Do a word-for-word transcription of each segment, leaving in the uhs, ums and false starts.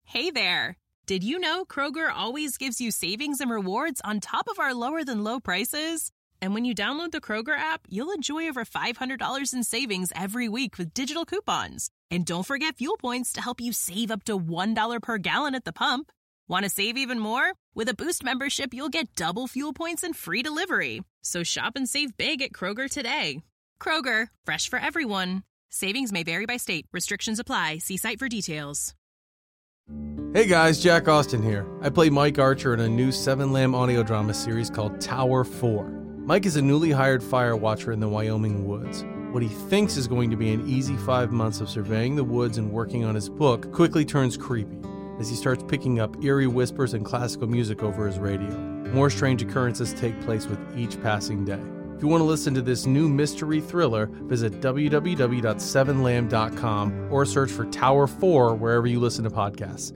Hey there! Did you know Kroger always gives you savings and rewards on top of our lower-than-low prices? And when you download the Kroger app, you'll enjoy over five hundred dollars in savings every week with digital coupons. And don't forget fuel points to help you save up to one dollar per gallon at the pump. Want to save even more? With a Boost membership, you'll get double fuel points and free delivery. So shop and save big at Kroger today. Kroger, fresh for everyone. Savings may vary by state. Restrictions apply. See site for details. Hey guys, Jack Austin here. I play Mike Archer in a new Seven Lamb audio drama series called Tower four. Mike is a newly hired fire watcher in the Wyoming woods. What he thinks is going to be an easy five months of surveying the woods and working on his book quickly turns creepy as he starts picking up eerie whispers and classical music over his radio. More strange occurrences take place with each passing day. If you want to listen to this new mystery thriller, visit w w w dot seven lamb dot com or search for Tower four wherever you listen to podcasts.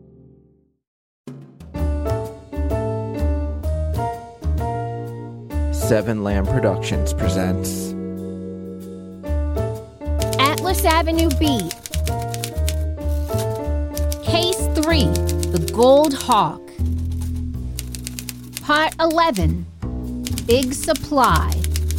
Seven Lamb Productions presents Atlas Avenue B. Case three, The Gold Hawk. Part eleven, Big Supply.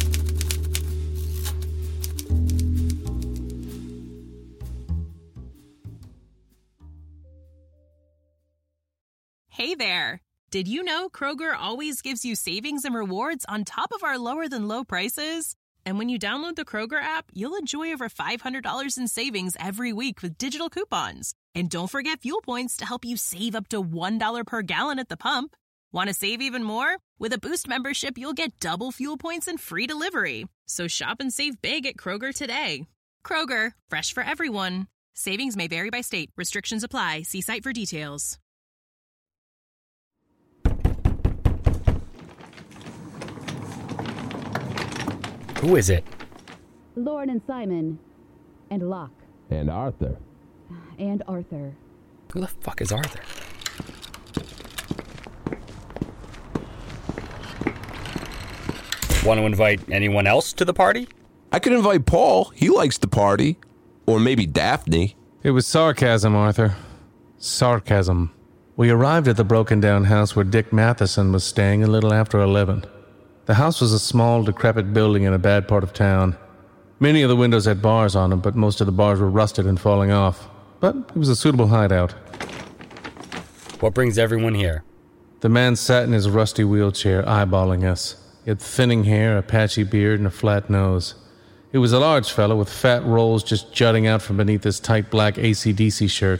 Hey there! Did you know Kroger always gives you savings and rewards on top of our lower-than-low prices? And when you download the Kroger app, you'll enjoy over five hundred dollars in savings every week with digital coupons. And don't forget fuel points to help you save up to one dollar per gallon at the pump. Want to save even more? With a Boost membership, you'll get double fuel points and free delivery. So shop and save big at Kroger today. Kroger, fresh for everyone. Savings may vary by state. Restrictions apply. See site for details. Who is it? Lauren and Simon. And Locke. And Arthur. And Arthur. Who the fuck is Arthur? Want to invite anyone else to the party? I could invite Paul. He likes the party. Or maybe Daphne. It was sarcasm, Arthur. Sarcasm. We arrived at the broken-down house where Dick Matheson was staying a little after eleven. The house was a small, decrepit building in a bad part of town. Many of the windows had bars on them, but most of the bars were rusted and falling off. But it was a suitable hideout. What brings everyone here? The man sat in his rusty wheelchair, eyeballing us. He had thinning hair, a patchy beard, and a flat nose. He was a large fellow with fat rolls just jutting out from beneath his tight black A C D C shirt.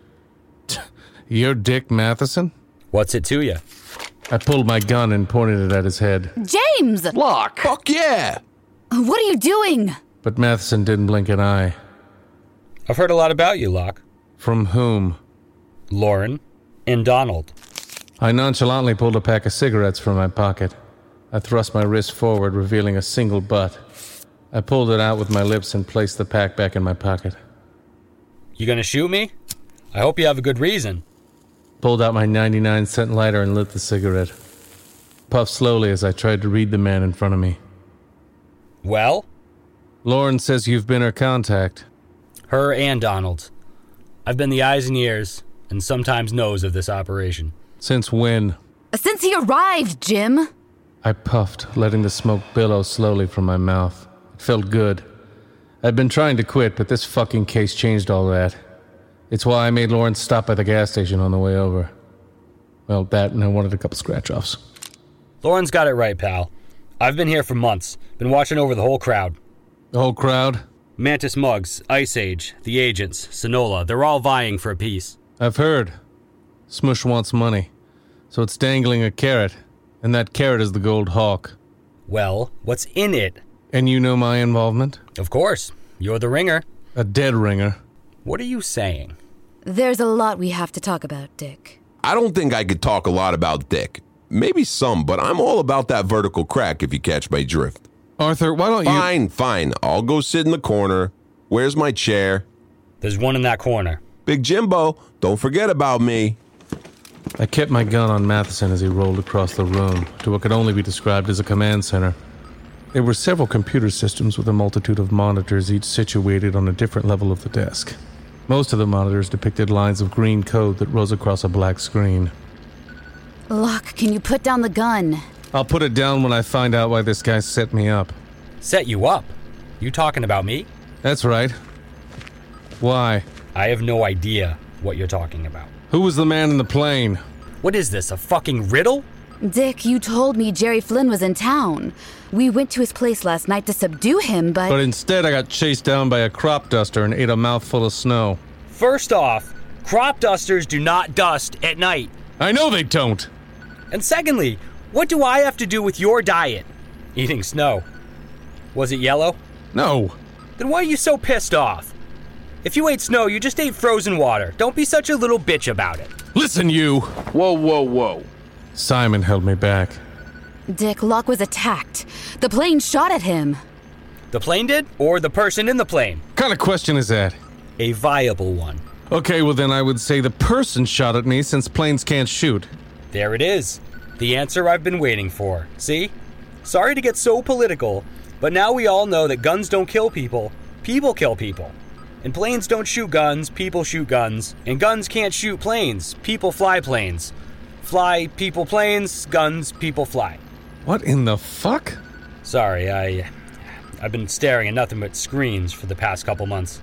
You're Dick Matheson? What's it to you? I pulled my gun and pointed it at his head. James! Locke! Fuck yeah! What are you doing? But Matheson didn't blink an eye. I've heard a lot about you, Locke. From whom? Lauren and Donald. I nonchalantly pulled a pack of cigarettes from my pocket. I thrust my wrist forward, revealing a single butt. I pulled it out with my lips and placed the pack back in my pocket. You gonna shoot me? I hope you have a good reason. Pulled out my ninety-nine cent lighter and lit the cigarette. Puffed slowly as I tried to read the man in front of me. Well? Lauren says you've been her contact. Her and Donald's. I've been the eyes and ears, and sometimes nose of this operation. Since when? Since he arrived, Jim. I puffed, letting the smoke billow slowly from my mouth. It felt good. I'd been trying to quit, but this fucking case changed all that. It's why I made Lauren stop by the gas station on the way over. Well, that and I wanted a couple scratch-offs. Lauren's got it right, pal. I've been here for months. Been watching over the whole crowd. The whole crowd? Mantis Muggs, Ice Age, the agents, Sonola, they're all vying for a piece. I've heard. Smush wants money, so it's dangling a carrot, and that carrot is the Gold Hawk. Well, what's in it? And you know my involvement? Of course. You're the ringer. A dead ringer. What are you saying? There's a lot we have to talk about, Dick. I don't think I could talk a lot about Dick. Maybe some, but I'm all about that vertical crack if you catch my drift. Arthur, why don't you... Fine, fine. I'll go sit in the corner. Where's my chair? There's one in that corner. Big Jimbo, don't forget about me. I kept my gun on Matheson as he rolled across the room to what could only be described as a command center. There were several computer systems with a multitude of monitors, each situated on a different level of the desk. Most of the monitors depicted lines of green code that rose across a black screen. Locke, can you put down the gun? I'll put it down when I find out why this guy set me up. Set you up? You talking about me? That's right. Why? I have no idea what you're talking about. Who was the man in the plane? What is this, a fucking riddle? Dick, you told me Jerry Flynn was in town. We went to his place last night to subdue him, but... But instead I got chased down by a crop duster and ate a mouthful of snow. First off, crop dusters do not dust at night. I know they don't! And secondly, what do I have to do with your diet? Eating snow. Was it yellow? No. Then why are you so pissed off? If you ate snow, you just ate frozen water. Don't be such a little bitch about it. Listen, you! Whoa, whoa, whoa. Simon held me back. Dick, Locke was attacked. The plane shot at him. The plane did? Or the person in the plane? What kind of question is that? A viable one. Okay, well then I would say the person shot at me since planes can't shoot. There it is. The answer I've been waiting for. See? Sorry to get so political, but now we all know that guns don't kill people. People kill people. And planes don't shoot guns, people shoot guns. And guns can't shoot planes, people fly planes. Fly, people planes, guns, people fly. What in the fuck? Sorry, I... I've been staring at nothing but screens for the past couple months.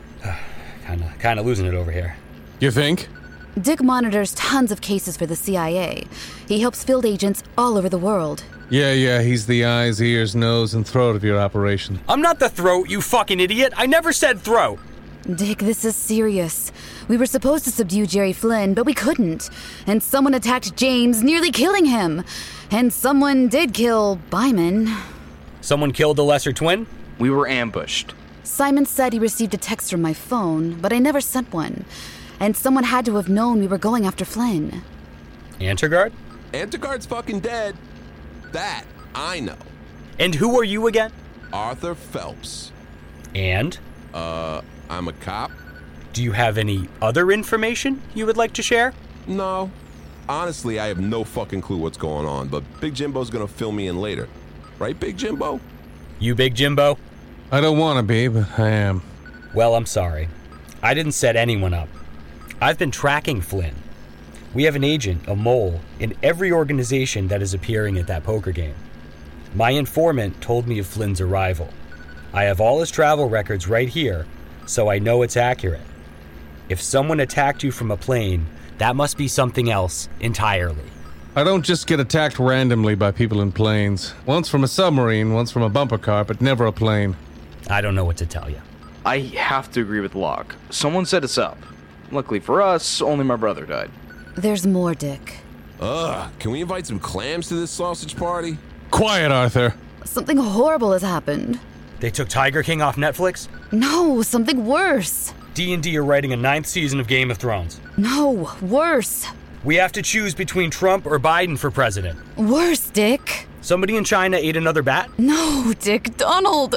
kinda, kinda losing it over here. You think? Dick monitors tons of cases for the C I A. He helps field agents all over the world. Yeah, yeah, he's the eyes, ears, nose, and throat of your operation. I'm not the throat, you fucking idiot! I never said throat! Dick, this is serious. We were supposed to subdue Jerry Flynn, but we couldn't. And someone attacked James, nearly killing him. And someone did kill Byman. Someone killed the lesser twin? We were ambushed. Simon said he received a text from my phone, but I never sent one. And someone had to have known we were going after Flynn. Antergard? Antergard's fucking dead. That, I know. And who are you again? Arthur Phelps. And? Uh, I'm a cop. Do you have any other information you would like to share? No. Honestly, I have no fucking clue what's going on, but Big Jimbo's gonna fill me in later. Right, Big Jimbo? You Big Jimbo? I don't want to be, but I am. Well, I'm sorry. I didn't set anyone up. I've been tracking Flynn. We have an agent, a mole, in every organization that is appearing at that poker game. My informant told me of Flynn's arrival. I have all his travel records right here, so I know it's accurate. If someone attacked you from a plane, that must be something else entirely. I don't just get attacked randomly by people in planes. Once from a submarine, once from a bumper car, but never a plane. I don't know what to tell you. I have to agree with Locke. Someone set us up. Luckily for us, only my brother died. There's more, Dick. Ugh, can we invite some clams to this sausage party? Quiet, Arthur. Something horrible has happened. They took Tiger King off Netflix? No, something worse. D and D are writing a ninth season of Game of Thrones. No, worse. We have to choose between Trump or Biden for president. Worse, Dick. Somebody in China ate another bat? No, Dick, Donald.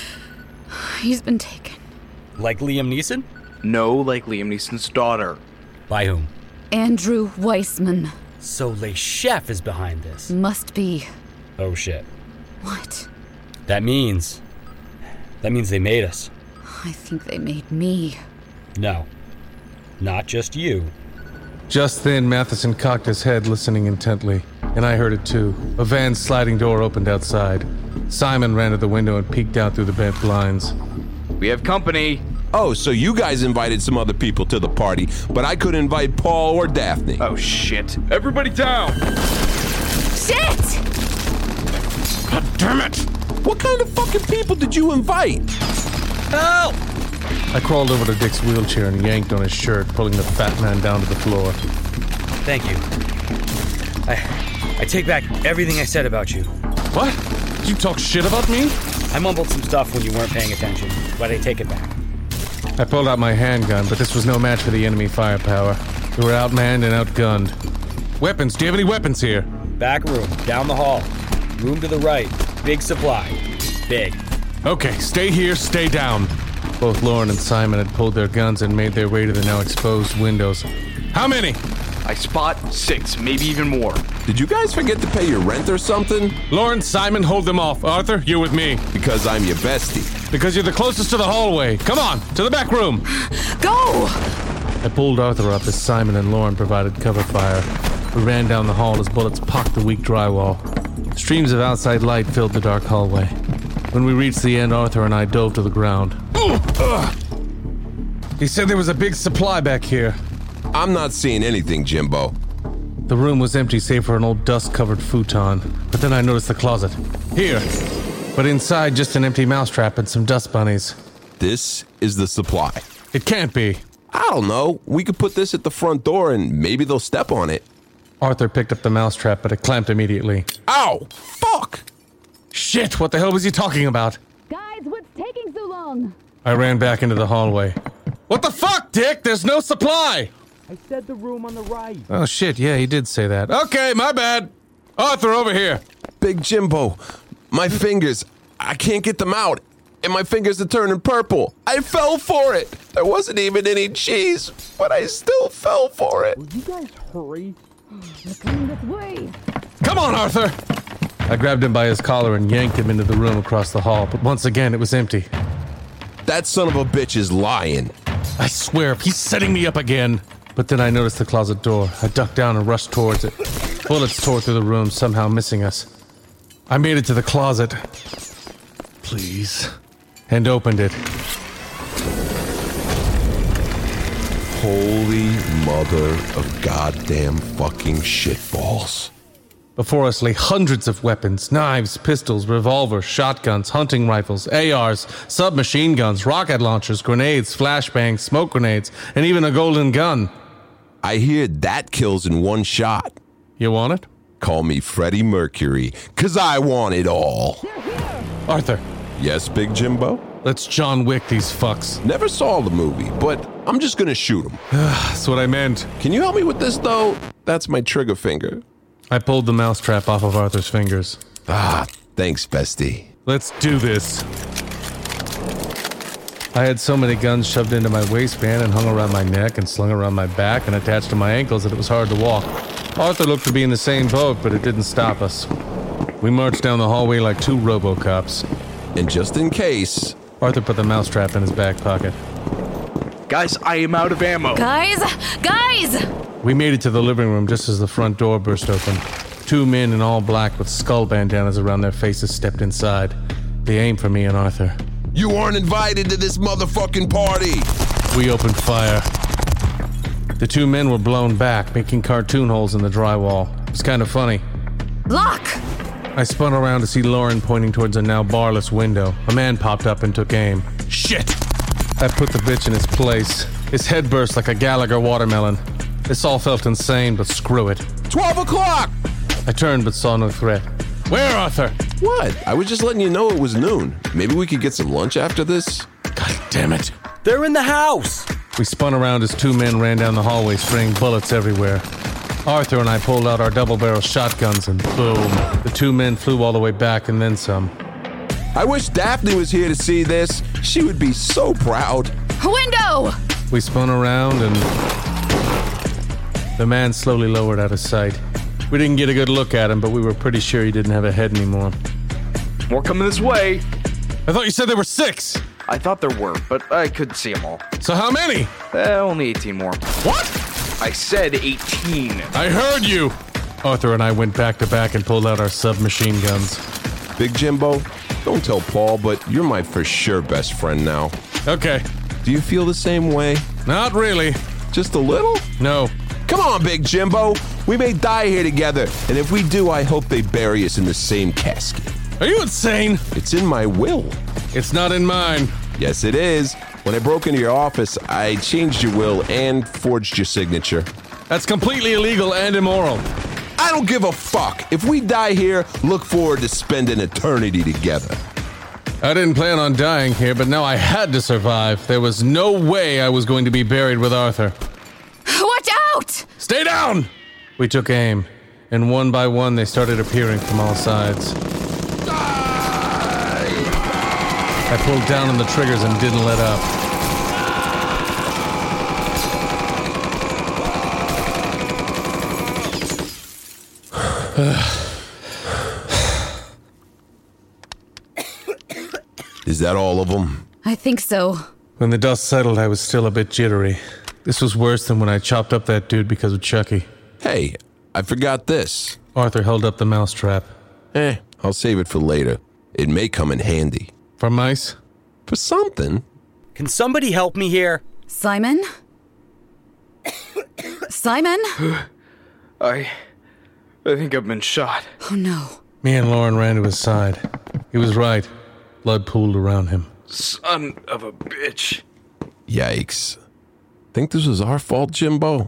He's been taken. Like Liam Neeson? No, like Liam Neeson's daughter. By whom? Andrew Weissman. So Le Chef is behind this. Must be. Oh shit. What? That means... That means they made us. I think they made me. No. Not just you. Just then, Matheson cocked his head, listening intently. And I heard it too. A van's sliding door opened outside. Simon ran to the window and peeked out through the bent blinds. We have company. Oh, so you guys invited some other people to the party, but I couldn't invite Paul or Daphne. Oh, shit. Everybody down! Shit! God damn it! What kind of fucking people did you invite? Help! I crawled over to Dick's wheelchair and yanked on his shirt, pulling the fat man down to the floor. Thank you. I, I take back everything I said about you. What? Did you talk shit about me? I mumbled some stuff when you weren't paying attention, but I take it back. I pulled out my handgun, but this was no match for the enemy firepower. We were outmanned and outgunned. Weapons, do you have any weapons here? Back room, down the hall. Room to the right. Big supply. Big. Okay, stay here, stay down. Both Lauren and Simon had pulled their guns and made their way to the now exposed windows. How many? I spot six, maybe even more. Did you guys forget to pay your rent or something? Lawrence, Simon, hold them off. Arthur, you're with me. Because I'm your bestie. Because you're the closest to the hallway. Come on, to the back room. Go! I pulled Arthur up as Simon and Lauren provided cover fire. We ran down the hall as bullets pocked the weak drywall. Streams of outside light filled the dark hallway. When we reached the end, Arthur and I dove to the ground. Ugh. He said there was a big supply back here. I'm not seeing anything, Jimbo. The room was empty save for an old dust-covered futon. But then I noticed the closet. Here. But inside, just an empty mousetrap and some dust bunnies. This is the supply. It can't be. I don't know. We could put this at the front door and maybe they'll step on it. Arthur picked up the mousetrap, but it clamped immediately. Ow! Fuck! Shit, what the hell was he talking about? Guys, what's taking so long? I ran back into the hallway. What the fuck, Dick? There's no supply! I said the room on the right. Oh shit, yeah, he did say that. Okay, my bad. Arthur, over here. Big Jimbo, my fingers, I can't get them out. And my fingers are turning purple. I fell for it. There wasn't even any cheese, but I still fell for it. Will you guys hurry? They're coming this way. Come on, Arthur! I grabbed him by his collar and yanked him into the room across the hall, but once again, it was empty. That son of a bitch is lying. I swear, if he's setting me up again. But then I noticed the closet door. I ducked down and rushed towards it. Bullets tore through the room, somehow missing us. I made it to the closet. Please. And opened it. Holy mother of goddamn fucking shitballs. Before us lay hundreds of weapons, knives, pistols, revolvers, shotguns, hunting rifles, A Rs, submachine guns, rocket launchers, grenades, flashbangs, smoke grenades, and even a golden gun. I hear that kills in one shot. You want it? Call me Freddie Mercury, cause I want it all. Arthur. Yes, Big Jimbo? Let's John Wick these fucks. Never saw the movie, but I'm just gonna shoot them. That's what I meant. Can you help me with this, though? That's my trigger finger. I pulled the mousetrap off of Arthur's fingers. Ah, thanks, bestie. Let's do this. I had so many guns shoved into my waistband and hung around my neck and slung around my back and attached to my ankles that it was hard to walk. Arthur looked to be in the same boat, but it didn't stop us. We marched down the hallway like two RoboCops. And just in case... Arthur put the mousetrap in his back pocket. Guys, I am out of ammo. Guys! Guys! We made it to the living room just as the front door burst open. Two men in all black with skull bandanas around their faces stepped inside. They aimed for me and Arthur. You aren't invited to this motherfucking party! We opened fire. The two men were blown back, making cartoon holes in the drywall. It was kind of funny. Lock! I spun around to see Lauren pointing towards a now barless window. A man popped up and took aim. Shit! I put the bitch in his place. His head burst like a Gallagher watermelon. This all felt insane, but screw it. Twelve o'clock! I turned but saw no threat. Where, Arthur? What? I was just letting you know it was noon. Maybe we could get some lunch after this? God damn it. They're in the house! We spun around as two men ran down the hallway, spraying bullets everywhere. Arthur and I pulled out our double-barrel shotguns and boom. The two men flew all the way back and then some. I wish Daphne was here to see this. She would be so proud. Window! We spun around and... the man slowly lowered out of sight. We didn't get a good look at him, but we were pretty sure he didn't have a head anymore. More coming this way. I thought you said there were six! I thought there were, but I couldn't see them all. So how many? Eh, only eighteen more. What? I said eighteen. I heard you! Arthur and I went back to back and pulled out our submachine guns. Big Jimbo, don't tell Paul, but you're my for sure best friend now. Okay. Do you feel the same way? Not really. Just a little? No. Come on, Big Jimbo. We may die here together, and if we do, I hope they bury us in the same casket. Are you insane? It's in my will. It's not in mine. Yes, it is. When I broke into your office, I changed your will and forged your signature. That's completely illegal and immoral. I don't give a fuck. If we die here, look forward to spending eternity together. I didn't plan on dying here, but now I had to survive. There was no way I was going to be buried with Arthur. Watch out! Stay down! We took aim, and one by one they started appearing from all sides. I pulled down on the triggers and didn't let up. Is that all of them? I think so. When the dust settled, I was still a bit jittery. This was worse than when I chopped up that dude because of Chucky. Hey, I forgot this. Arthur held up the mousetrap. Eh, I'll save it for later. It may come in handy. For mice? For something. Can somebody help me here? Simon? Simon? I... I think I've been shot. Oh no. Me and Lauren ran to his side. He was right. Blood pooled around him. Son of a bitch. Yikes. Think this was our fault, Jimbo?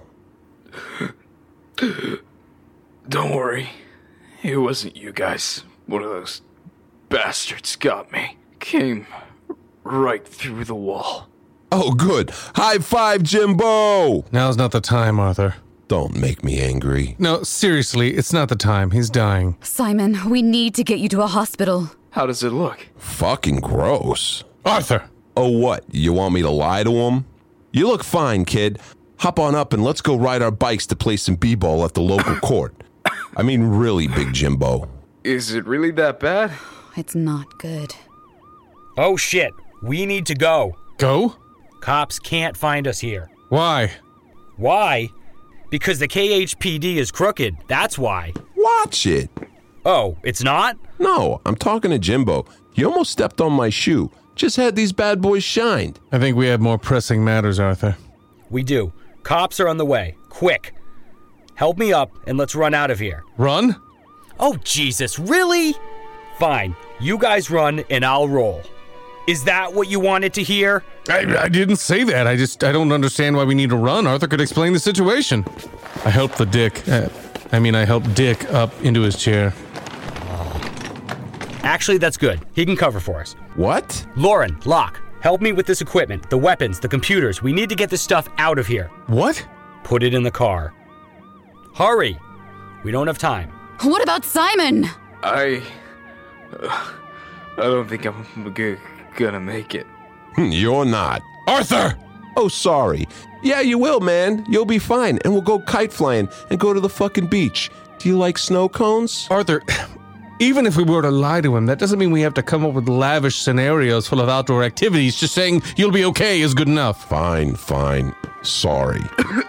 Don't worry. It wasn't you guys. One of those bastards got me. Came right through the wall. Oh, good. High five, Jimbo! Now's not the time, Arthur. Don't make me angry. No, seriously, it's not the time. He's dying. Simon, we need to get you to a hospital. How does it look? Fucking gross. Arthur! Oh, what? You want me to lie to him? You look fine, kid. Hop on up and let's go ride our bikes to play some b-ball at the local court. I mean, really, Big Jimbo. Is it really that bad? It's not good. Oh shit, we need to go. Go? Cops can't find us here. Why? Why? Because the K H P D is crooked, that's why. Watch it. Oh, it's not? No, I'm talking to Jimbo. He almost stepped on my shoe. Just had these bad boys shined. I think we have more pressing matters, Arthur. We do. Cops are on the way. Quick. Help me up and let's run out of here. Run? Oh, Jesus, really? Fine. You guys run and I'll roll. Is that what you wanted to hear? I, I didn't say that. I just, I don't understand why we need to run. Arthur could explain the situation. I helped the dick. Uh, I mean, I helped Dick up into his chair. Actually, that's good. He can cover for us. What? Lauren, Locke, help me with this equipment, the weapons, the computers. We need to get this stuff out of here. What? Put it in the car. Hurry. We don't have time. What about Simon? I... Uh, I don't think I'm g- gonna make it. You're not. Arthur! Oh, sorry. Yeah, you will, man. You'll be fine. And we'll go kite flying and go to the fucking beach. Do you like snow cones? Arthur, even if we were to lie to him, that doesn't mean we have to come up with lavish scenarios full of outdoor activities. Just saying you'll be okay is good enough. Fine, fine. Sorry.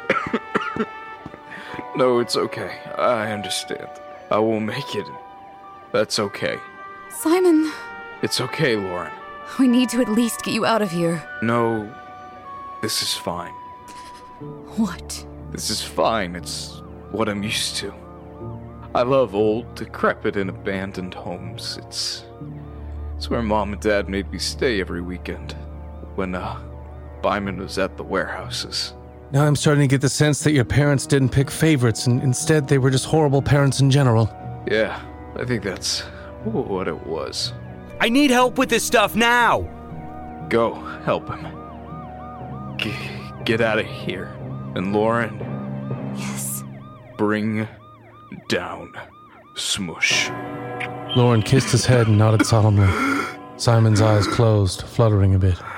No, it's okay. I understand. I will make it. That's okay. Simon, It's okay, Lauren. we need to at least get you out of here. No, this is fine. What? This is fine. It's what I'm used to. I love old, decrepit, and abandoned homes. It's it's where Mom and Dad made me stay every weekend when uh, Byman was at the warehouses. Now I'm starting to get the sense that your parents didn't pick favorites, and instead they were just horrible parents in general. Yeah, I think that's what it was. I need help with this stuff now. Go, help him. G- get out of here. And Lauren, Yes. bring down Smush. Lauren kissed his head and nodded solemnly. Simon's eyes closed, fluttering a bit.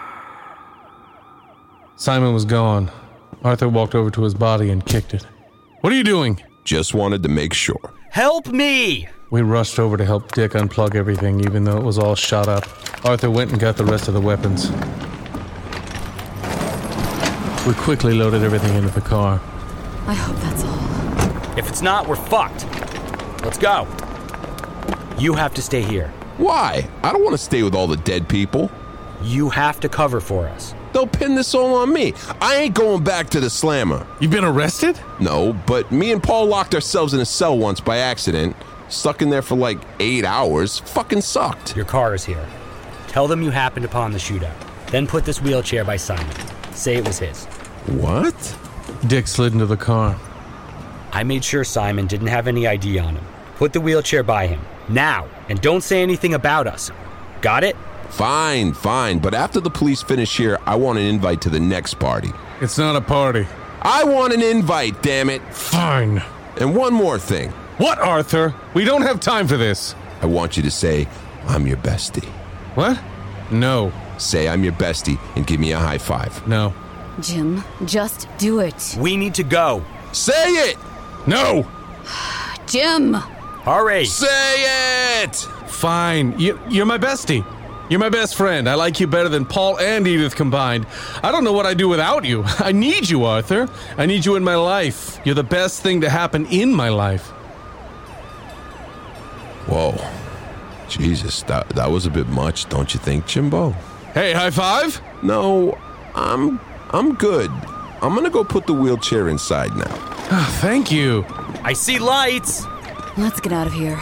Simon was gone. Arthur walked over to his body and kicked it. What are you doing? Just wanted to make sure. Help me! We rushed over to help Dick unplug everything, even though it was all shot up. Arthur went and got the rest of the weapons. We quickly loaded everything into the car. I hope that's all. If it's not, we're fucked. Let's go. You have to stay here. Why? I don't want to stay with all the dead people. You have to cover for us. They'll pin this all on me. I ain't going back to the slammer. You've been arrested? No, but me and Paul locked ourselves in a cell once by accident. Stuck in there for like eight hours. Fucking sucked. Your car is here. Tell them you happened upon the shootout. Then put this wheelchair by Simon. Say it was his. What? Dick slid into the car. I made sure Simon didn't have any I D on him. Put the wheelchair by him. Now. And don't say anything about us. Got it? Fine, fine. But after the police finish here, I want an invite to the next party. It's not a party. I want an invite, damn it. Fine. And one more thing. What, Arthur? We don't have time for this. I want you to say, I'm your bestie. What? No. Say I'm your bestie and give me a high five. No. Jim, just do it. We need to go. Say it! No! Jim! Hurry! Say it! Fine. You, you're my bestie. You're my best friend. I like you better than Paul and Edith combined. I don't know what I'd do without you. I need you, Arthur. I need you in my life. You're the best thing to happen in my life. Whoa. Jesus, that, that was a bit much, don't you think, Jimbo? Hey, high five? No, I'm I'm good. I'm gonna go put the wheelchair inside now. Oh, thank you. I see lights! Let's get out of here.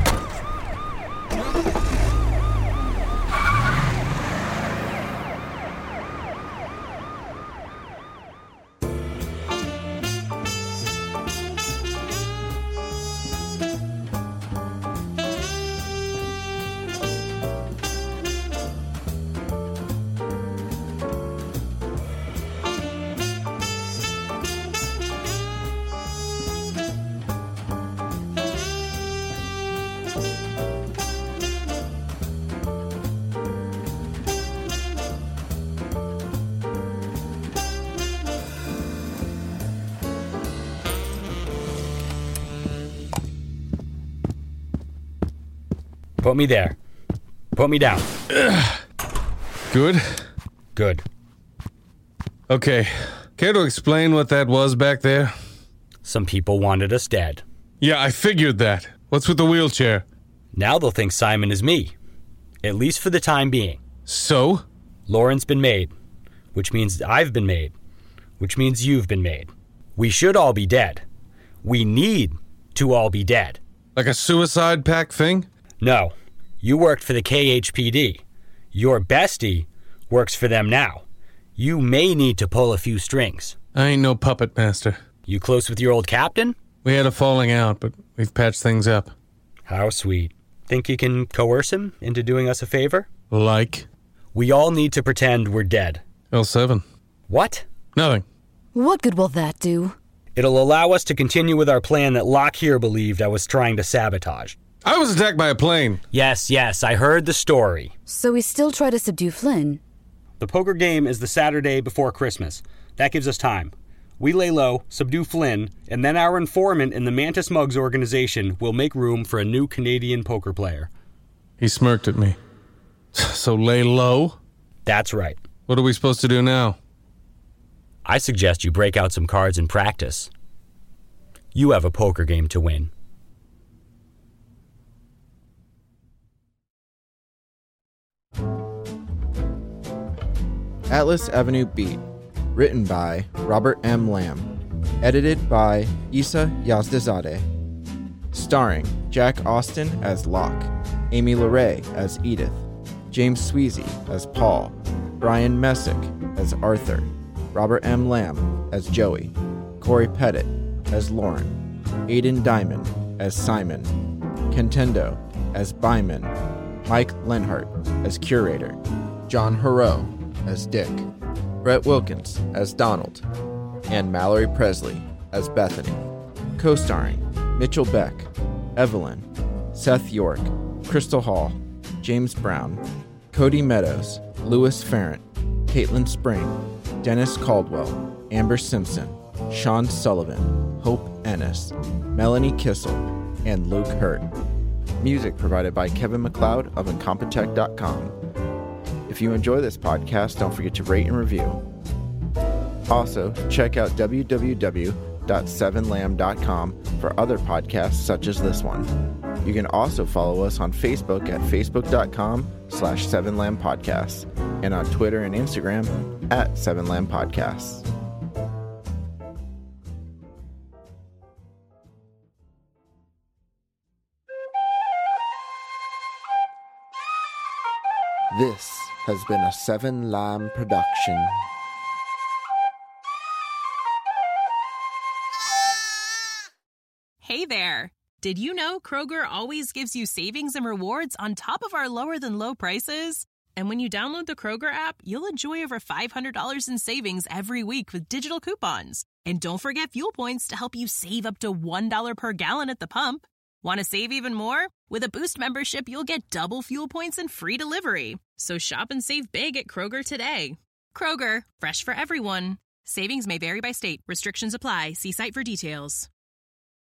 Put me there. Put me down. Good? Good. Okay. Care to explain what that was back there? Some people wanted us dead. Yeah, I figured that. What's with the wheelchair? Now they'll think Simon is me. At least for the time being. So? Lauren's been made. Which means I've been made. Which means you've been made. We should all be dead. We need to all be dead. Like a suicide pact thing? No. You worked for the K H P D. Your bestie works for them now. You may need to pull a few strings. I ain't no puppet master. You close with your old captain? We had a falling out, but we've patched things up. How sweet. Think you can coerce him into doing us a favor? Like? We all need to pretend we're dead. L seven. What? Nothing. What good will that do? It'll allow us to continue with our plan that Locke here believed I was trying to sabotage. I was attacked by a plane. Yes, yes, I heard the story. So we still try to subdue Flynn? The poker game is the Saturday before Christmas. That gives us time. We lay low, subdue Flynn, and then our informant in the Mantis Muggs organization will make room for a new Canadian poker player. He smirked at me. So lay low? That's right. What are we supposed to do now? I suggest you break out some cards and practice. You have a poker game to win. Atlas Avenue Beat, written by Robert M. Lamb, edited by Issa Yazdazadeh, starring Jack Austin as Locke, Amy LeRae as Edith, James Sweezy as Paul, Brian Messick as Arthur, Robert M. Lamb as Joey, Corey Pettit as Lauren, Aidan Diamond as Simon, Contendo as Byman, Mike Lenhart as Curator, John Heroux as Dick, Brett Wilkins as Donald, and Mallory Presley as Bethany. Co-starring Mitchell Beck, Evelyn, Seth York, Crystal Hall, James Brown, Cody Meadows, Louis Farrant, Caitlin Spring, Dennis Caldwell, Amber Simpson, Sean Sullivan, Hope Ennis, Melanie Kissel, and Luke Hurt. Music provided by Kevin MacLeod of Incompetech dot com. If you enjoy this podcast, don't forget to rate and review. Also, check out w w w dot seven lamb dot com for other podcasts such as this one. You can also follow us on Facebook at facebook dot com slash seven lamb podcasts and on Twitter and Instagram at seven lamb podcasts. This has been a Seven Lamb production. Hey there! Did you know Kroger always gives you savings and rewards on top of our lower-than-low prices? And when you download the Kroger app, you'll enjoy over five hundred dollars in savings every week with digital coupons. And don't forget fuel points to help you save up to one dollar per gallon at the pump. Want to save even more? With a Boost membership, you'll get double fuel points and free delivery. So shop and save big at Kroger today. Kroger, fresh for everyone. Savings may vary by state. Restrictions apply. See site for details.